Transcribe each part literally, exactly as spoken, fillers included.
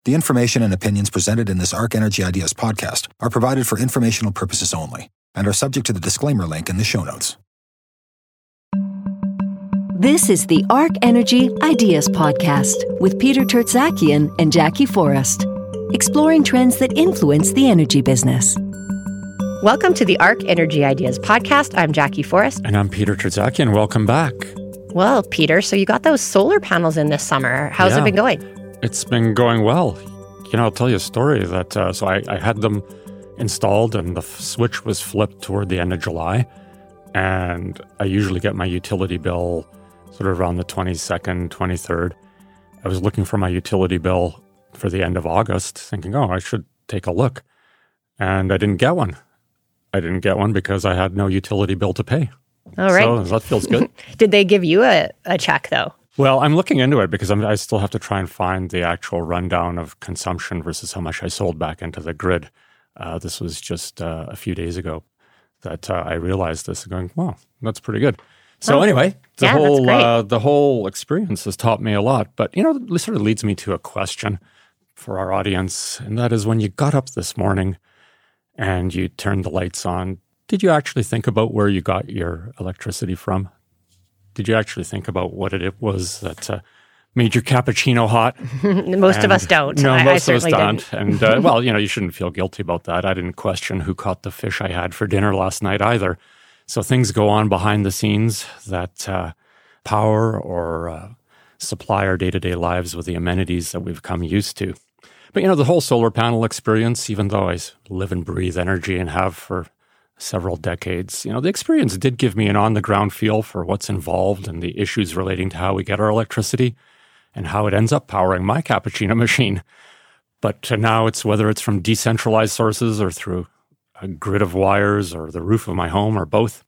The information and opinions presented in this Arc Energy Ideas podcast are provided for informational purposes only and are subject to the disclaimer link in the show notes. This is the Arc Energy Ideas podcast with Peter Tertzakian and Jackie Forrest, exploring trends that influence the energy business. Welcome to the Arc Energy Ideas podcast. I'm Jackie Forrest. And I'm Peter Tertzakian. Welcome back. Well, Peter, so you got those solar panels in this summer. How's yeah, it been going? It's been going well. You know, I'll tell you a story that, uh, so I, I had them installed and the f- switch was flipped toward the end of July. And I usually get my utility bill sort of around the twenty-second, twenty-third. I was looking for my utility bill for the end of August, thinking, oh, I should take a look. And I didn't get one. I didn't get one because I had no utility bill to pay. All right. So that feels good. Did they give you a, a check, though? Well, I'm looking into it because I'm, I still have to try and find the actual rundown of consumption versus how much I sold back into the grid. Uh, this was just uh, a few days ago that uh, I realized this and going, wow, that's pretty good. So oh, anyway, the yeah, whole uh, the whole experience has taught me a lot. But, you know, it sort of leads me to a question for our audience, and that is when you got up this morning and you turned the lights on, did you actually think about where you got your electricity from? Did you actually think about what it was that uh, made your cappuccino hot? Most and, of us don't. No, I, most I of us don't. Didn't. And, uh, well, you know, you shouldn't feel guilty about that. I didn't question who caught the fish I had for dinner last night either. So things go on behind the scenes that uh, power or uh, supply our day-to-day lives with the amenities that we've come used to. But, you know, the whole solar panel experience, even though I live and breathe energy and have for several decades, you know, the experience did give me an on-the-ground feel for what's involved and the issues relating to how we get our electricity and how it ends up powering my cappuccino machine. But uh, now it's whether it's from decentralized sources or through a grid of wires or the roof of my home or both.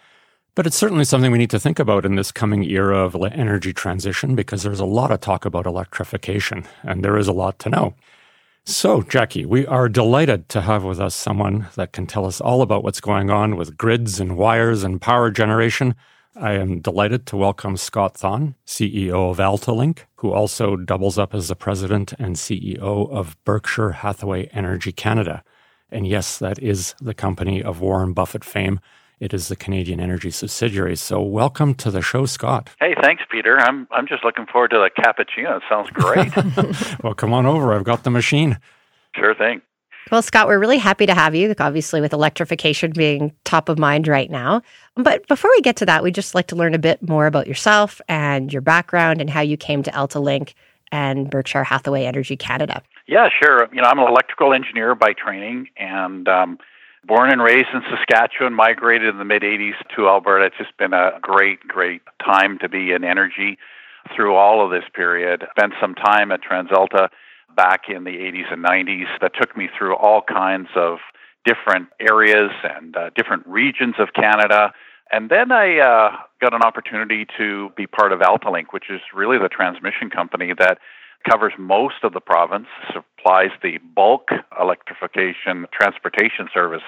But it's certainly something we need to think about in this coming era of energy transition because there's a lot of talk about electrification and there is a lot to know. So, Jackie, we are delighted to have with us someone that can tell us all about what's going on with grids and wires and power generation. I am delighted to welcome Scott Thon, C E O of AltaLink, who also doubles up as the president and C E O of Berkshire Hathaway Energy Canada. And yes, that is the company of Warren Buffett fame. It is the Canadian energy subsidiary. So welcome to the show, Scott. Hey, thanks, Peter. I'm I'm just looking forward to the cappuccino. It sounds great. Well, come on over. I've got the machine. Sure thing. Well, Scott, we're really happy to have you, obviously with electrification being top of mind right now. But before we get to that, we'd just like to learn a bit more about yourself and your background and how you came to AltaLink and Berkshire Hathaway Energy Canada. Yeah, sure. You know, I'm an electrical engineer by training and um, born and raised in Saskatchewan, migrated in the mid-eighties to Alberta. It's just been a great, great time to be in energy through all of this period. Spent some time at TransAlta back in the eighties and nineties that took me through all kinds of different areas and uh, different regions of Canada. And then I uh, got an opportunity to be part of AltaLink, which is really the transmission company that covers most of the province, supplies the bulk electrification transportation service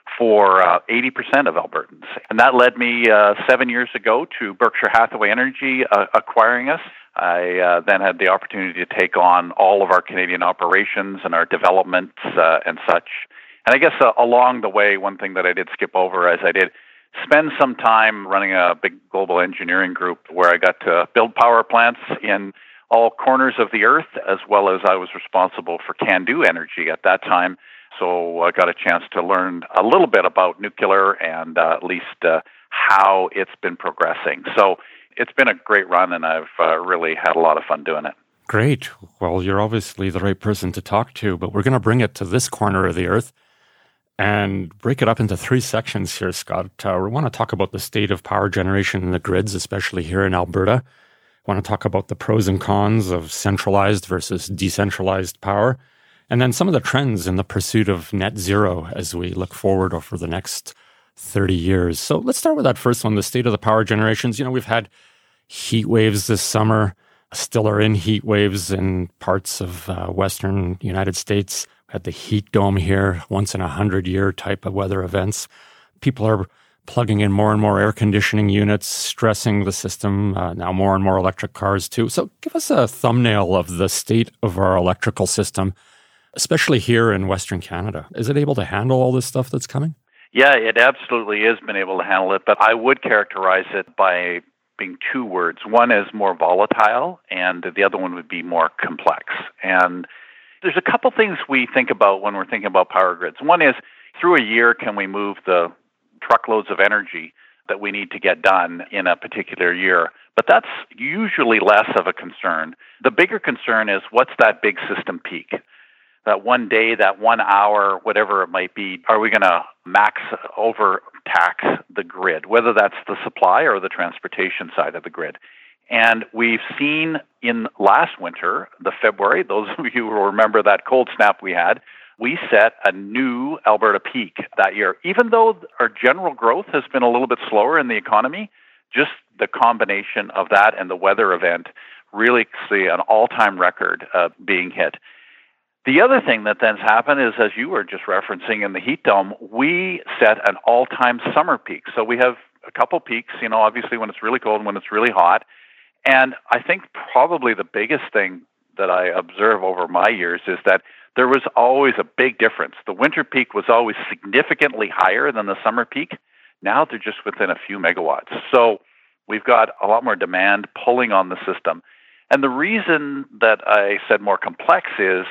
for uh, eighty percent of Albertans. And that led me uh, seven years ago to Berkshire Hathaway Energy uh, acquiring us. I uh, then had the opportunity to take on all of our Canadian operations and our developments uh, and such. And I guess uh, along the way, one thing that I did skip over is I did spend some time running a big global engineering group where I got to build power plants in all corners of the earth, as well as I was responsible for CANDU Energy at that time. So I got a chance to learn a little bit about nuclear and uh, at least uh, how it's been progressing. So it's been a great run, and I've uh, really had a lot of fun doing it. Great. Well, you're obviously the right person to talk to, but we're going to bring it to this corner of the earth and break it up into three sections here, Scott. Uh, we want to talk about the state of power generation in the grids, especially here in Alberta. We want to talk about the pros and cons of centralized versus decentralized power, and then some of the trends in the pursuit of net zero as we look forward over the next thirty years. So let's start with that first one, the state of the power generations. You know, we've had heat waves this summer, still are in heat waves in parts of uh, western United States. We had the heat dome here, once in a hundred year type of weather events. People are plugging in more and more air conditioning units, stressing the system, uh, now more and more electric cars too. So give us a thumbnail of the state of our electrical system, especially here in Western Canada. Is it able to handle all this stuff that's coming? Yeah, it absolutely is been able to handle it, but I would characterize it by being two words. One is more volatile, and the other one would be more complex. And there's a couple things we think about when we're thinking about power grids. One is, through a year, can we move the truckloads of energy that we need to get done in a particular year? But that's usually less of a concern. The bigger concern is, what's that big system peak? That one day, that one hour, whatever it might be, are we going to max overtax the grid, whether that's the supply or the transportation side of the grid? And we've seen in last winter, the February, those of you who remember that cold snap we had, we set a new Alberta peak that year. Even though our general growth has been a little bit slower in the economy, just the combination of that and the weather event really see an all-time record uh, being hit. The other thing that then's happened is, as you were just referencing in the heat dome, we set an all-time summer peak. So we have a couple peaks, you know, obviously when it's really cold and when it's really hot. And I think probably the biggest thing that I observe over my years is that there was always a big difference. The winter peak was always significantly higher than the summer peak. Now they're just within a few megawatts. So we've got a lot more demand pulling on the system. And the reason that I said more complex is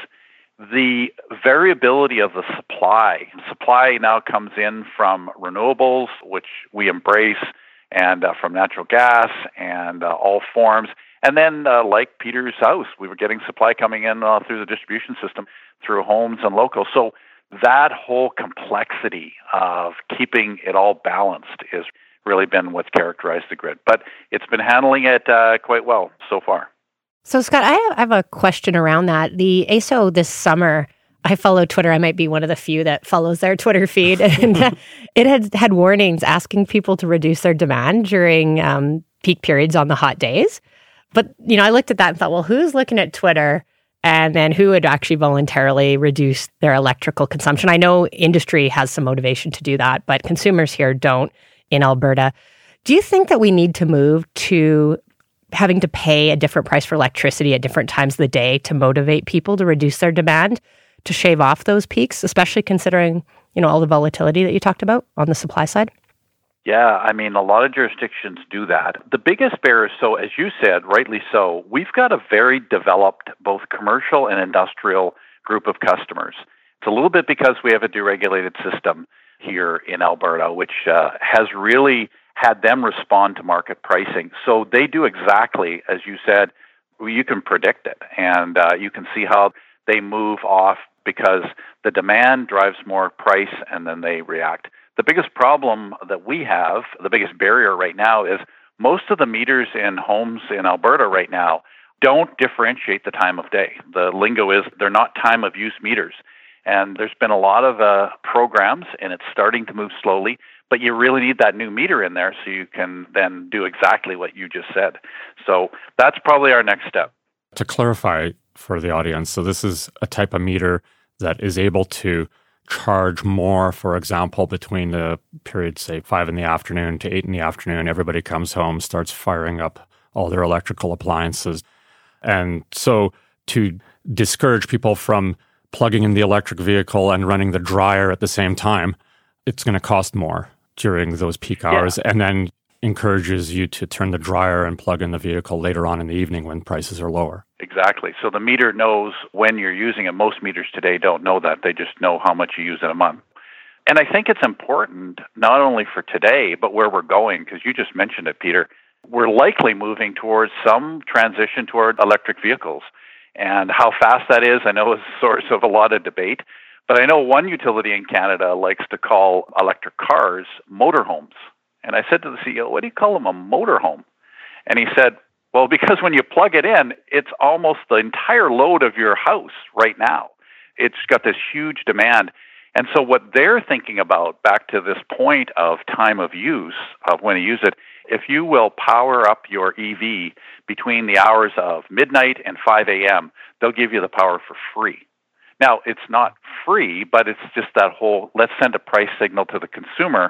the variability of the supply. Supply now comes in from renewables, which we embrace, and uh, from natural gas and uh, all forms. And then, uh, like Peter's house, we were getting supply coming in uh, through the distribution system, through homes and locals. So that whole complexity of keeping it all balanced has really been what's characterized the grid. But it's been handling it uh, quite well so far. So, Scott, I have a question around that. The A S O this summer, I follow Twitter. I might be one of the few that follows their Twitter feed. And it had had warnings asking people to reduce their demand during um, peak periods on the hot days. But, you know, I looked at that and thought, well, who's looking at Twitter? And then who would actually voluntarily reduce their electrical consumption? I know industry has some motivation to do that, but consumers here don't in Alberta. Do you think that we need to move to having to pay a different price for electricity at different times of the day to motivate people to reduce their demand, to shave off those peaks, especially considering, you know, all the volatility that you talked about on the supply side? Yeah, I mean, a lot of jurisdictions do that. The biggest barrier, so as you said, rightly so, we've got a very developed both commercial and industrial group of customers. It's a little bit because we have a deregulated system here in Alberta, which uh, has really had them respond to market pricing. So they do exactly, as you said, you can predict it, and uh, you can see how they move off because the demand drives more price, and then they react. The biggest problem that we have, the biggest barrier right now, is most of the meters in homes in Alberta right now don't differentiate the time of day. The lingo is they're not time of use meters. And there's been a lot of uh, programs, and it's starting to move slowly, but you really need that new meter in there so you can then do exactly what you just said. So that's probably our next step. To clarify for the audience, so this is a type of meter that is able to charge more, for example, between the period, say, five in the afternoon to eight in the afternoon. Everybody comes home, starts firing up all their electrical appliances. And so to discourage people from plugging in the electric vehicle and running the dryer at the same time, it's going to cost more during those peak hours, yeah. And then encourages you to turn the dryer and plug in the vehicle later on in the evening when prices are lower. Exactly. So the meter knows when you're using it. Most meters today don't know that. They just know how much you use in a month. And I think it's important, not only for today, but where we're going, because you just mentioned it, Peter. We're likely moving towards some transition toward electric vehicles. And how fast that is, I know is a source of a lot of debate. But I know one utility in Canada likes to call electric cars motorhomes. And I said to the C E O, what do you call them, a motorhome? And he said, well, because when you plug it in, it's almost the entire load of your house right now. It's got this huge demand. And so what they're thinking about, back to this point of time of use, of when you use it, if you will power up your E V between the hours of midnight and five a.m., they'll give you the power for free. Now, it's not free, but it's just that whole, let's send a price signal to the consumer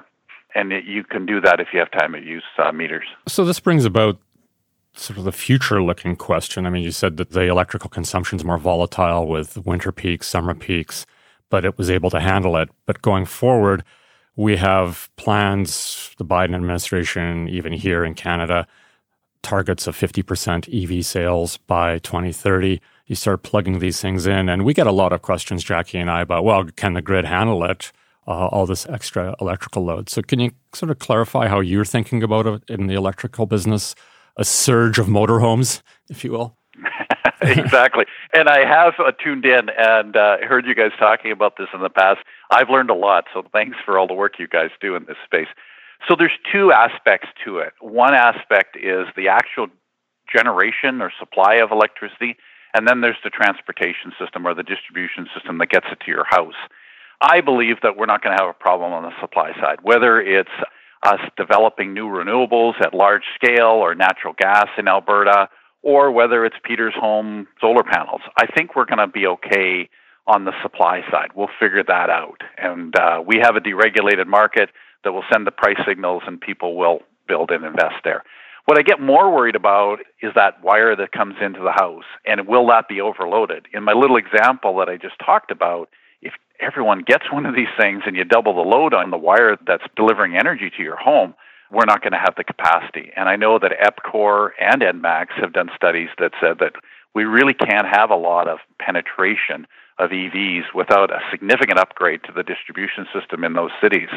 And it, you can do that if you have time of use uh, meters. So this brings about sort of the future-looking question. I mean, you said that the electrical consumption is more volatile with winter peaks, summer peaks, but it was able to handle it. But going forward, we have plans, the Biden administration, even here in Canada, targets of fifty percent E V sales by twenty thirty. You start plugging these things in, and we get a lot of questions, Jackie and I, about, well, can the grid handle it, uh, all this extra electrical load? So can you sort of clarify how you're thinking about it in the electrical business, a surge of motorhomes, if you will? Exactly. And I have uh, tuned in and uh, heard you guys talking about this in the past. I've learned a lot, so thanks for all the work you guys do in this space. So there's two aspects to it. One aspect is the actual generation or supply of electricity, and then there's the transportation system or the distribution system that gets it to your house. I believe that we're not going to have a problem on the supply side, whether it's us developing new renewables at large scale or natural gas in Alberta, or whether it's Peter's home solar panels. I think we're going to be okay on the supply side. We'll figure that out. And uh, we have a deregulated market that will send the price signals and people will build and invest there. What I get more worried about is that wire that comes into the house, and will that be overloaded? In my little example that I just talked about, if everyone gets one of these things and you double the load on the wire that's delivering energy to your home, we're not going to have the capacity. And I know that EPCOR and E N MAX have done studies that said that we really can't have a lot of penetration of E Vs without a significant upgrade to the distribution system in those cities.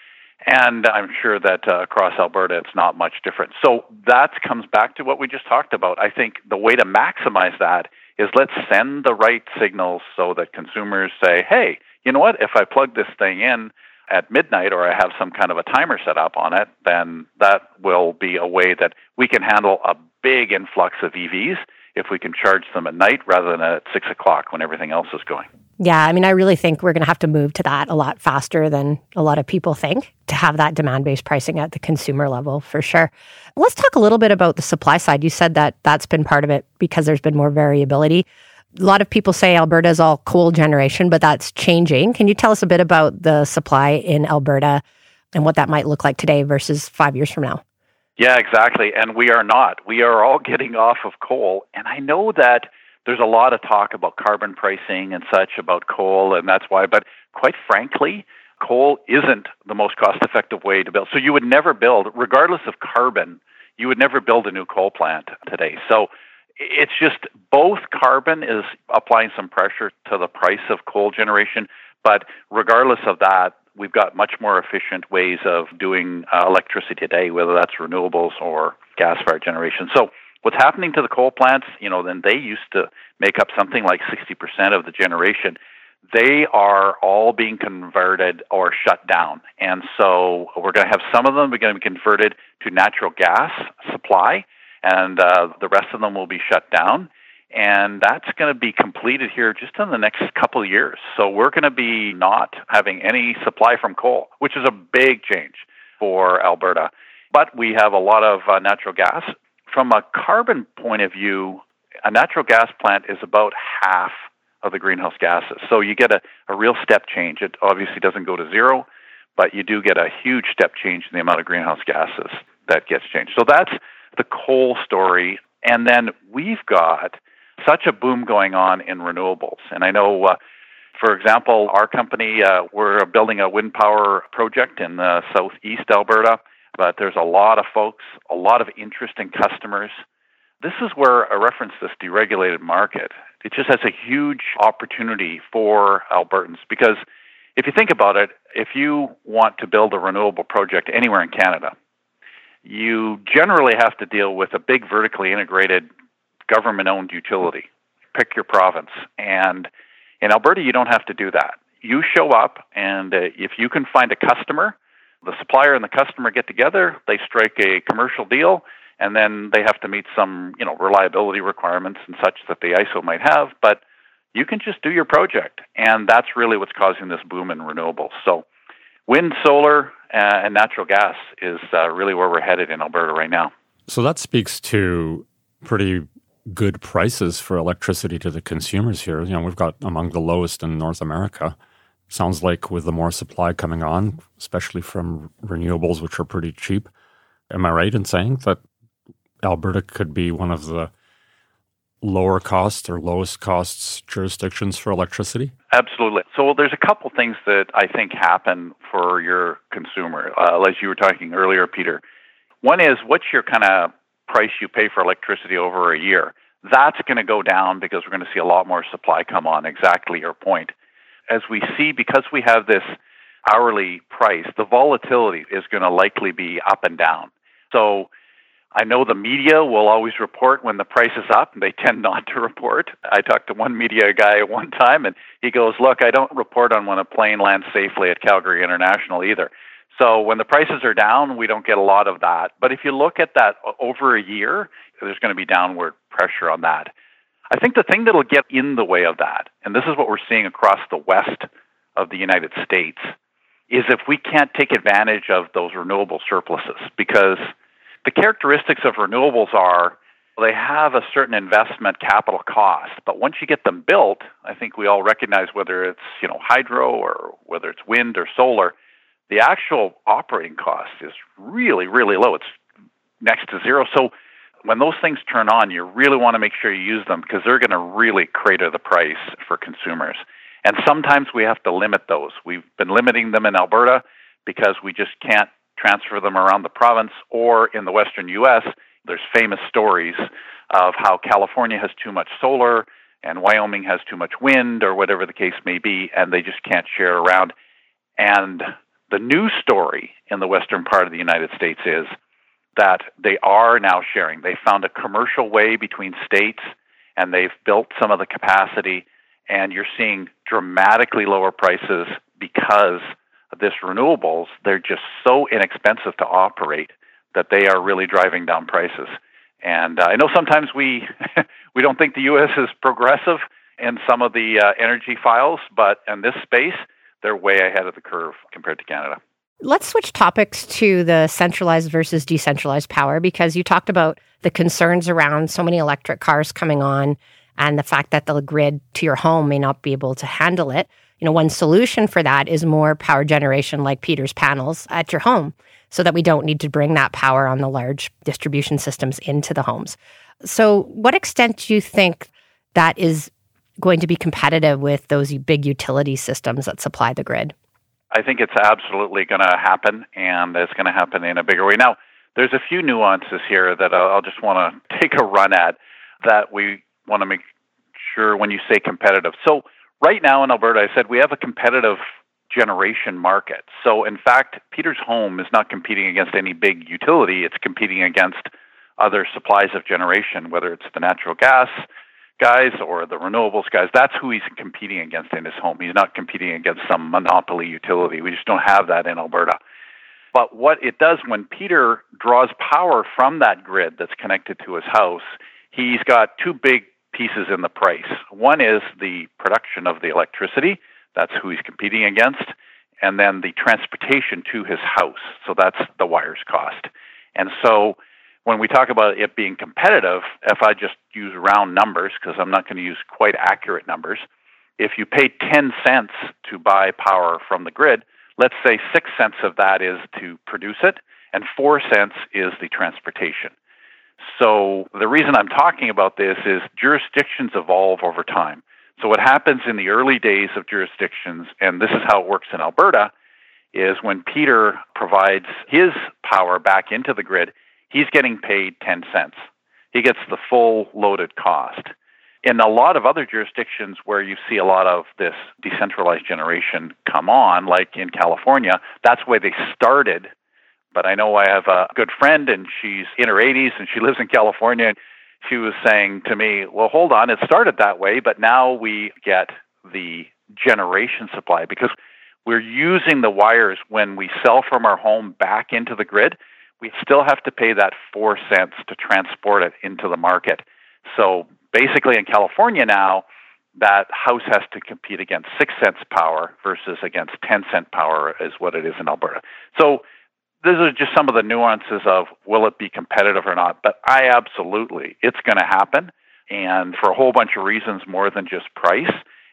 And I'm sure that uh, across Alberta, it's not much different. So that comes back to what we just talked about. I think the way to maximize that is let's send the right signals so that consumers say, hey, you know what, if I plug this thing in at midnight or I have some kind of a timer set up on it, then that will be a way that we can handle a big influx of E Vs if we can charge them at night rather than at six o'clock when everything else is going. Yeah, I mean, I really think we're going to have to move to that a lot faster than a lot of people think to have that demand-based pricing at the consumer level, for sure. Let's talk a little bit about the supply side. You said that that's been part of it because there's been more variability. A lot of people say Alberta is all coal generation, but that's changing. Can you tell us a bit about the supply in Alberta and what that might look like today versus five years from now? Yeah, exactly. And we are not. We are all getting off of coal. And I know that there's a lot of talk about carbon pricing and such about coal, and that's why. But quite frankly, coal isn't the most cost-effective way to build. So you would never build, regardless of carbon, you would never build a new coal plant today. So it's just both carbon is applying some pressure to the price of coal generation, but regardless of that, we've got much more efficient ways of doing uh, electricity today, whether that's renewables or gas-fired generation. So what's happening to the coal plants, you know, then they used to make up something like sixty percent of the generation. They are all being converted or shut down. And so we're going to have some of them are going to be converted to natural gas supply, and uh, the rest of them will be shut down. And that's going to be completed here just in the next couple of years. So we're going to be not having any supply from coal, which is a big change for Alberta. But we have a lot of uh, natural gas. From a carbon point of view, a natural gas plant is about half of the greenhouse gases. So you get a, a real step change. It obviously doesn't go to zero, but you do get a huge step change in the amount of greenhouse gases that gets changed. So that's the coal story. And then we've got such a boom going on in renewables. And I know, uh, for example, our company, uh, we're building a wind power project in uh, southeast Alberta, but there's a lot of folks, a lot of interesting customers. This is where I reference this deregulated market. It just has a huge opportunity for Albertans because if you think about it, if you want to build a renewable project anywhere in Canada, you generally have to deal with a big vertically integrated government-owned utility. Pick your province. And in Alberta, you don't have to do that. You show up, and uh, if you can find a customer, the supplier and the customer get together, they strike a commercial deal, and then they have to meet some, you know, reliability requirements and such that the I S O might have, but you can just do your project. And that's really what's causing this boom in renewables. So wind, solar, uh, and natural gas is uh, really where we're headed in Alberta right now. So that speaks to pretty good prices for electricity to the consumers here. You know, we've got among the lowest in North America. sounds like with the more supply coming on, especially from renewables, which are pretty cheap, am I right in saying that Alberta could be one of the lower cost or lowest costs jurisdictions for electricity? Absolutely. So there's a couple things that I think happen for your consumer, uh, as you were talking earlier, Peter. One is, what's your kind of price you pay for electricity over a year? That's going to go down because we're going to see a lot more supply come on, exactly your point. As we see, because we have this hourly price, the volatility is going to likely be up and down. So I know the media will always report when the price is up, and they tend not to report. I talked to one media guy at one time, and he goes, look, I don't report on when a plane lands safely at Calgary International either. So when the prices are down, we don't get a lot of that. But if you look at that over a year, there's going to be downward pressure on that. I think the thing that will get in the way of that, and this is what we're seeing across the west of the United States, is if we can't take advantage of those renewable surpluses, because the characteristics of renewables are they have a certain investment capital cost, but once you get them built, I think we all recognize whether it's, you know, hydro or whether it's wind or solar, the actual operating cost is really, really low. It's next to zero. So when those things turn on, you really want to make sure you use them because they're going to really crater the price for consumers. And sometimes we have to limit those. We've been limiting them in Alberta because we just can't transfer them around the province, or in the western U S, there's famous stories of how California has too much solar and Wyoming has too much wind, or whatever the case may be, and they just can't share around. And the new story in the western part of the United States is that they are now sharing. They found a commercial way between states, and they've built some of the capacity, and you're seeing dramatically lower prices because this renewables, they're just so inexpensive to operate that they are really driving down prices. And uh, I know sometimes we we don't think the U S is progressive in some of the uh, energy files, but in this space, they're way ahead of the curve compared to Canada. Let's switch topics to the centralized versus decentralized power, because you talked about the concerns around so many electric cars coming on and the fact that the grid to your home may not be able to handle it. You know, one solution for that is more power generation like Peter's panels at your home, so that we don't need to bring that power on the large distribution systems into the homes. So what extent do you think that is going to be competitive with those big utility systems that supply the grid? I think it's absolutely going to happen, and it's going to happen in a bigger way. Now, there's a few nuances here that I'll just want to take a run at that we want to make sure when you say competitive. So right now in Alberta, I said we have a competitive generation market. So in fact, Peter's Home is not competing against any big utility. It's competing against other supplies of generation, whether it's the natural gas guys or the renewables guys. That's who he's competing against in his home. He's not competing against some monopoly utility. We just don't have that in Alberta. But what it does when Peter draws power from that grid that's connected to his house, he's got two big pieces in the price. One is the production of the electricity. That's who he's competing against. And then the transportation to his house. So that's the wires cost. And so when we talk about it being competitive, if I just use round numbers, because I'm not going to use quite accurate numbers, if you pay ten cents to buy power from the grid, let's say six cents of that is to produce it, and four cents is the transportation. So the reason I'm talking about this is jurisdictions evolve over time. So what happens in the early days of jurisdictions, and this is how it works in Alberta, is when Peter provides his power back into the grid, he's getting paid ten cents. He gets the full loaded cost. In a lot of other jurisdictions where you see a lot of this decentralized generation come on, like in California, that's where they started. But I know I have a good friend, and she's in her eighties, and she lives in California, and she was saying to me, well, hold on, it started that way, but now we get the generation supply because we're using the wires when we sell from our home back into the grid. We still have to pay that four cents to transport it into the market. So basically in California now, that house has to compete against six cents power versus against ten cent power is what it is in Alberta. So these are just some of the nuances of will it be competitive or not. But I absolutely, it's going to happen, and for a whole bunch of reasons more than just price.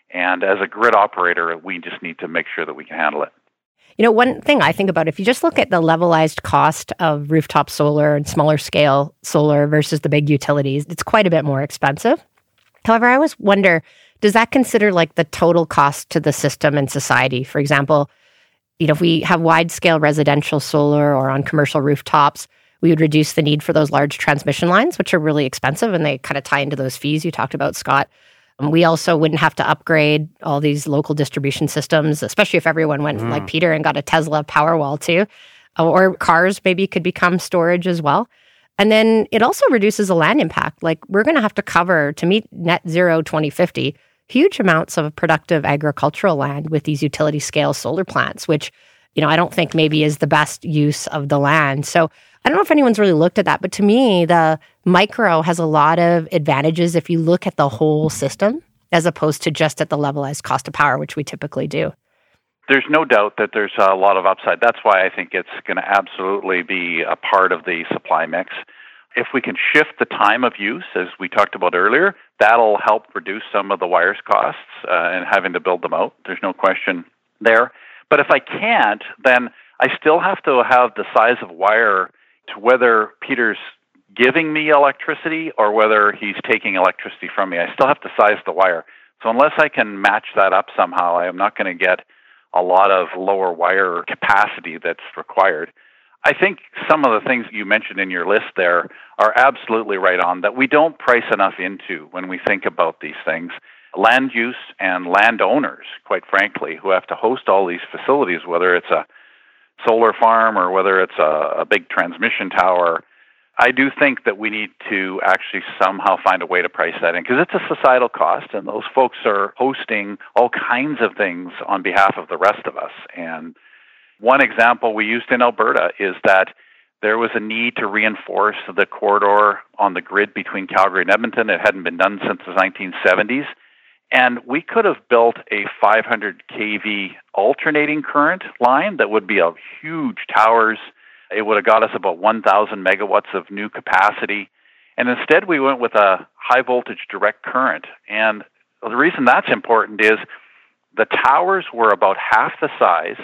And as a grid operator, we just need to make sure that we can handle it. You know, one thing I think about, if you just look at the levelized cost of rooftop solar and smaller scale solar versus the big utilities, it's quite a bit more expensive. However, I always wonder, does that consider like the total cost to the system and society? For example, you know, if we have wide scale residential solar or on commercial rooftops, we would reduce the need for those large transmission lines, which are really expensive, and they kind of tie into those fees you talked about, Scott. Um, we also wouldn't have to upgrade all these local distribution systems, especially if everyone went mm. like Peter and got a Tesla Powerwall too, or cars maybe could become storage as well. And then it also reduces the land impact. Like we're going to have to cover, to meet net zero twenty fifty, huge amounts of productive agricultural land with these utility scale solar plants, which, you know, I don't think maybe is the best use of the land. So I don't know if anyone's really looked at that, but to me, the micro has a lot of advantages if you look at the whole system, as opposed to just at the levelized cost of power, which we typically do. There's no doubt that there's a lot of upside. That's why I think it's going to absolutely be a part of the supply mix. If we can shift the time of use, as we talked about earlier, that'll help reduce some of the wires costs uh, and having to build them out. There's no question there. But if I can't, then I still have to have the size of wire to whether Peter's giving me electricity or whether he's taking electricity from me. I still have to size the wire. So unless I can match that up somehow, I am not going to get a lot of lower wire capacity that's required. I think some of the things you mentioned in your list there are absolutely right on, that we don't price enough into when we think about these things. Land use and landowners, quite frankly, who have to host all these facilities, whether it's a solar farm or whether it's a, a big transmission tower, I do think that we need to actually somehow find a way to price that in, because it's a societal cost, and those folks are hosting all kinds of things on behalf of the rest of us. And one example we used in Alberta is that there was a need to reinforce the corridor on the grid between Calgary and Edmonton. It hadn't been done since the nineteen seventies. And we could have built a five hundred kilovolt alternating current line that would be a huge towers. It would have got us about one thousand megawatts of new capacity. And instead, we went with a high voltage direct current. And the reason that's important is the towers were about half the size.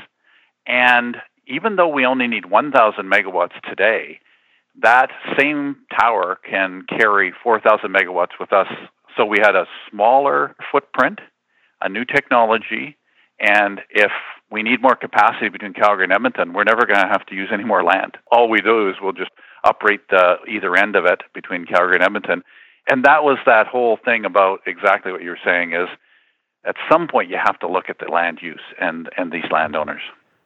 And even though we only need one thousand megawatts today, that same tower can carry four thousand megawatts with us. So we had a smaller footprint, a new technology, and if we need more capacity between Calgary and Edmonton, we're never going to have to use any more land. All we do is we'll just uprate the either end of it between Calgary and Edmonton. And that was that whole thing about exactly what you're saying is at some point you have to look at the land use and, and these landowners.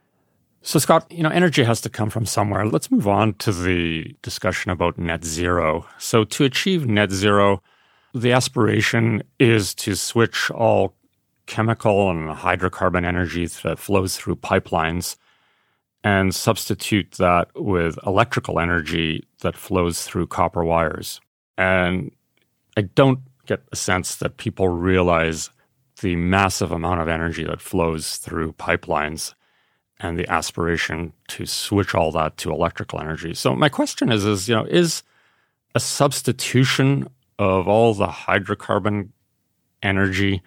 So, Scott, you know, energy has to come from somewhere. Let's move on to the discussion about net zero. So to achieve net zero, the aspiration is to switch all chemical and hydrocarbon energy that flows through pipelines and substitute that with electrical energy that flows through copper wires. And I don't get a sense that people realize the massive amount of energy that flows through pipelines and the aspiration to switch all that to electrical energy. So my question is, is you know, is a substitution of all the hydrocarbon energy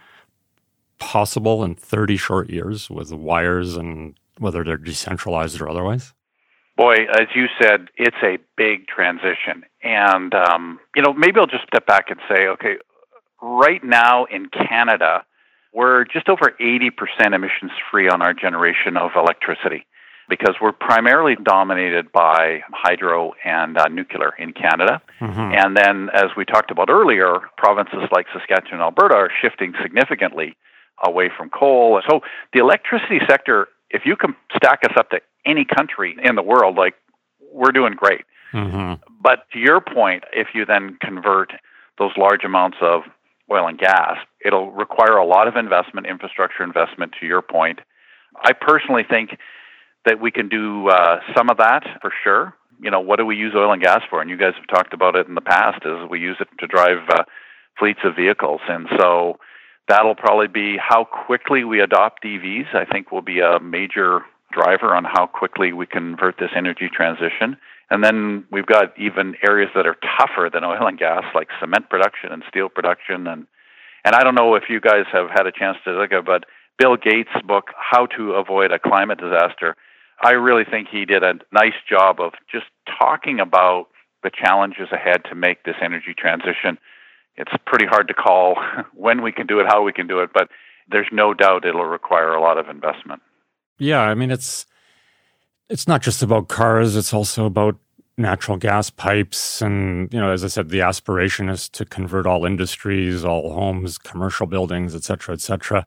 possible in thirty short years with wires, and whether they're decentralized or otherwise? Boy, as you said, it's a big transition. And, um, you know, maybe I'll just step back and say, okay, right now in Canada, we're just over eighty percent emissions free on our generation of electricity, because we're primarily dominated by hydro and uh, nuclear in Canada. Mm-hmm. And then, as we talked about earlier, provinces like Saskatchewan and Alberta are shifting significantly away from coal. So the electricity sector, if you can stack us up to any country in the world, like, we're doing great. Mm-hmm. But to your point, if you then convert those large amounts of oil and gas, it'll require a lot of investment, infrastructure investment, to your point. I personally think that we can do uh, some of that for sure. You know, what do we use oil and gas for? And you guys have talked about it in the past, is we use it to drive uh, fleets of vehicles. And so that'll probably be how quickly we adopt E Vs, I think, will be a major driver on how quickly we convert this energy transition. And then we've got even areas that are tougher than oil and gas, like cement production and steel production. And And I don't know if you guys have had a chance to look at, but Bill Gates' book, How to Avoid a Climate Disaster, I really think he did a nice job of just talking about the challenges ahead to make this energy transition. It's pretty hard to call when we can do it, how we can do it, but there's no doubt it'll require a lot of investment. Yeah, I mean, it's it's not just about cars, it's also about natural gas pipes. And, you know, as I said, the aspiration is to convert all industries, all homes, commercial buildings, et cetera, et cetera.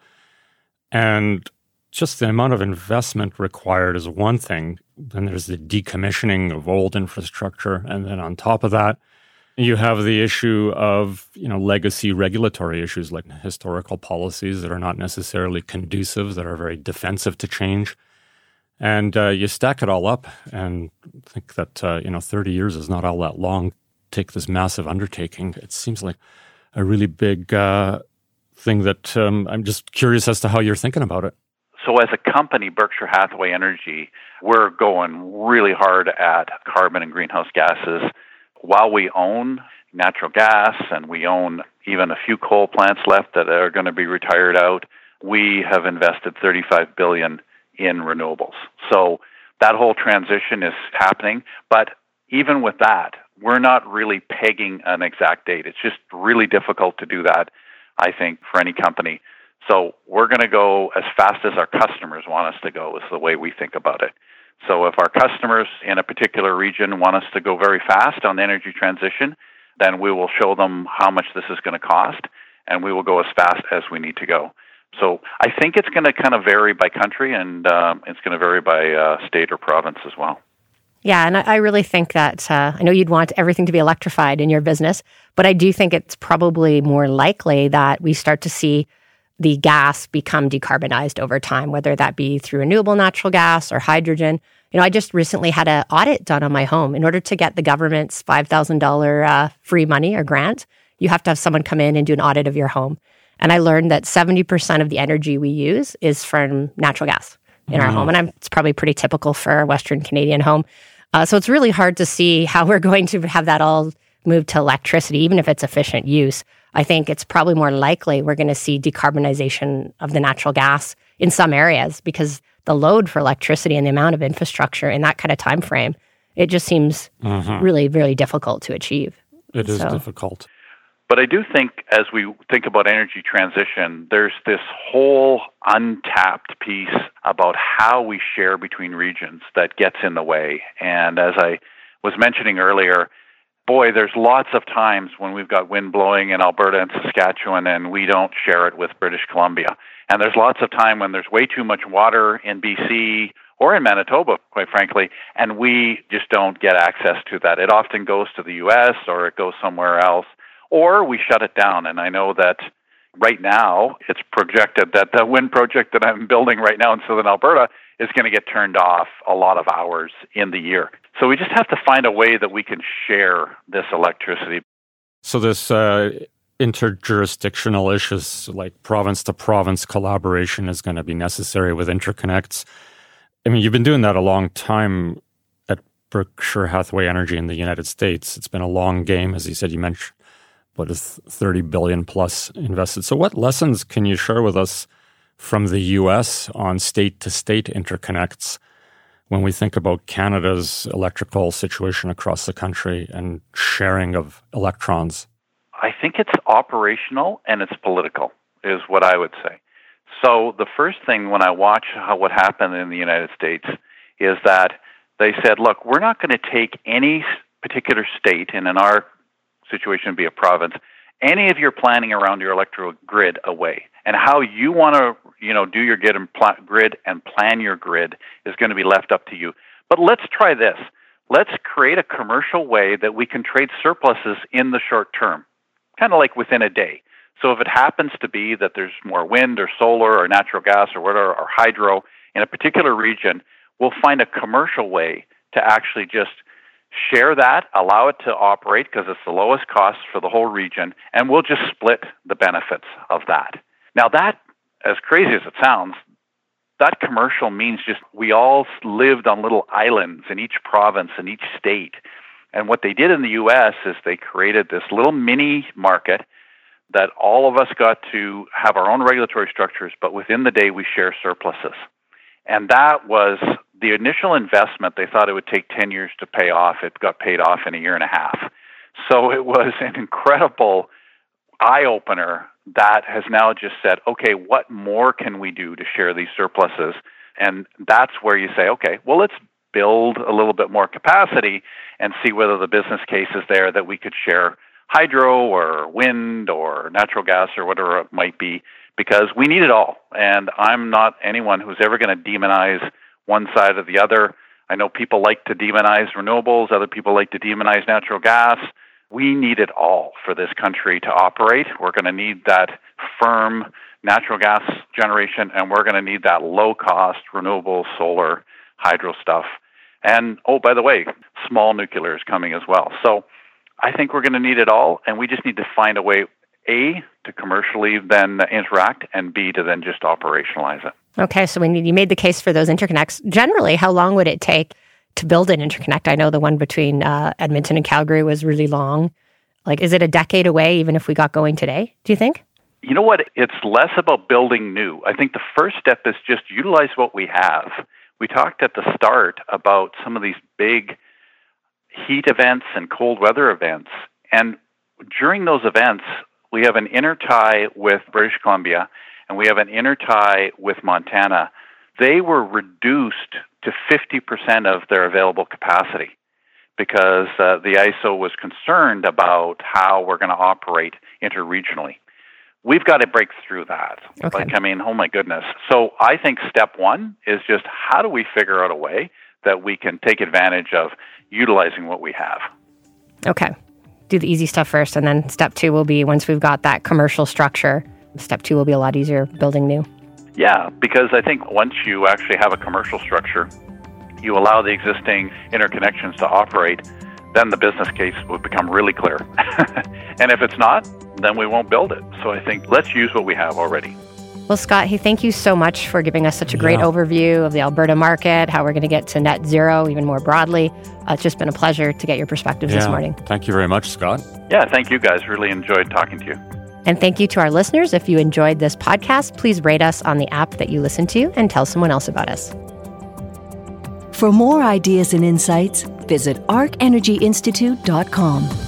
And just the amount of investment required is one thing. Then there's the decommissioning of old infrastructure. And then on top of that, you have the issue of, you know, legacy regulatory issues like historical policies that are not necessarily conducive, that are very defensive to change. And uh, you stack it all up and think that, uh, you know, thirty years is not all that long to take this massive undertaking. It seems like a really big uh, thing that um, I'm just curious as to how you're thinking about it. So as a company, Berkshire Hathaway Energy, we're going really hard at carbon and greenhouse gases. While we own natural gas and we own even a few coal plants left that are going to be retired out, we have invested thirty-five billion dollars in renewables. So that whole transition is happening. But even with that, we're not really pegging an exact date. It's just really difficult to do that, I think, for any company. So we're going to go as fast as our customers want us to go is the way we think about it. So if our customers in a particular region want us to go very fast on the energy transition, then we will show them how much this is going to cost, and we will go as fast as we need to go. So I think it's going to kind of vary by country, and um, it's going to vary by uh, state or province as well. Yeah, and I really think that, uh, I know you'd want everything to be electrified in your business, but I do think it's probably more likely that we start to see the gas become decarbonized over time, whether that be through renewable natural gas or hydrogen. You know, I just recently had an audit done on my home. In order to get the government's five thousand dollars uh, free money or grant, you have to have someone come in and do an audit of your home. And I learned that seventy percent of the energy we use is from natural gas in our mm. home. And I'm, it's probably pretty typical for a Western Canadian home. Uh, so it's really hard to see how we're going to have that all move to electricity, even if it's efficient use. I think it's probably more likely we're going to see decarbonization of the natural gas in some areas because the load for electricity and the amount of infrastructure in that kind of time frame, it just seems mm-hmm. really, really difficult to achieve. It is so. difficult. But I do think as we think about energy transition, there's this whole untapped piece about how we share between regions that gets in the way. And as I was mentioning earlier, boy, there's lots of times when we've got wind blowing in Alberta and Saskatchewan and we don't share it with British Columbia. And there's lots of time when there's way too much water in B C or in Manitoba, quite frankly, and we just don't get access to that. It often goes to the U S or it goes somewhere else, or we shut it down. And I know that right now it's projected that the wind project that I'm building right now in southern Alberta is going to get turned off a lot of hours in the year. So we just have to find a way that we can share this electricity. So this uh, interjurisdictional issues like province-to-province collaboration is going to be necessary with interconnects. I mean, you've been doing that a long time at Berkshire Hathaway Energy in the United States. It's been a long game, as you said. You mentioned what is thirty billion plus invested. So what lessons can you share with us from the U S on state-to-state interconnects when we think about Canada's electrical situation across the country and sharing of electrons? I think it's operational and it's political, is what I would say. So the first thing when I watch how what happened in the United States is that they said, look, we're not going to take any particular state, and in our situation would be a province, any of your planning around your electrical grid away. And how you want to, you know, do your grid and, pl- grid and plan your grid is going to be left up to you. But let's try this. Let's create a commercial way that we can trade surpluses in the short term, kind of like within a day. So if it happens to be that there's more wind or solar or natural gas or whatever, or hydro in a particular region, we'll find a commercial way to actually just share that, allow it to operate because it's the lowest cost for the whole region, and we'll just split the benefits of that. Now that, as crazy as it sounds, that commercial means just we all lived on little islands in each province, in each state. And what they did in the U S is they created this little mini market that all of us got to have our own regulatory structures, but within the day we share surpluses. And that was the initial investment. They thought it would take ten years to pay off. It got paid off in a year and a half. So it was an incredible eye-opener that has now just said, okay, what more can we do to share these surpluses? And that's where you say, okay, well, let's build a little bit more capacity and see whether the business case is there that we could share hydro or wind or natural gas or whatever it might be, because we need it all. And I'm not anyone who's ever going to demonize one side or the other. I know people like to demonize renewables. Other people like to demonize natural gas. We need it all for this country to operate. We're going to need that firm natural gas generation, and we're going to need that low-cost renewable solar hydro stuff. And, oh, by the way, small nuclear is coming as well. So I think we're going to need it all, and we just need to find a way, A, to commercially then interact, and B, to then just operationalize it. Okay, so we need, you made the case for those interconnects. Generally, how long would it take to build an interconnect? I know the one between uh, Edmonton and Calgary was really long. Like, is it a decade away, even if we got going today, do you think? You know what? It's less about building new. I think the first step is just utilize what we have. We talked at the start about some of these big heat events and cold weather events. And during those events, we have an intertie with British Columbia, and we have an intertie with Montana. They were reduced to fifty percent of their available capacity because uh, the I S O was concerned about how we're going to operate interregionally. We've got to break through that. Okay. Like, I mean, oh my goodness. So I think step one is just how do we figure out a way that we can take advantage of utilizing what we have. Okay. Do the easy stuff first, and then step two will be, once we've got that commercial structure, step two will be a lot easier building new. Yeah, because I think once you actually have a commercial structure, you allow the existing interconnections to operate, then the business case will become really clear. And if it's not, then we won't build it. So I think let's use what we have already. Well, Scott, hey, thank you so much for giving us such a great yeah. overview of the Alberta market, how we're going to get to net zero even more broadly. Uh, it's just been a pleasure to get your perspectives yeah. this morning. Thank you very much, Scott. Yeah, thank you guys. Really enjoyed talking to you. And thank you to our listeners. If you enjoyed this podcast, please rate us on the app that you listen to and tell someone else about us. For more ideas and insights, visit arc energy institute dot com.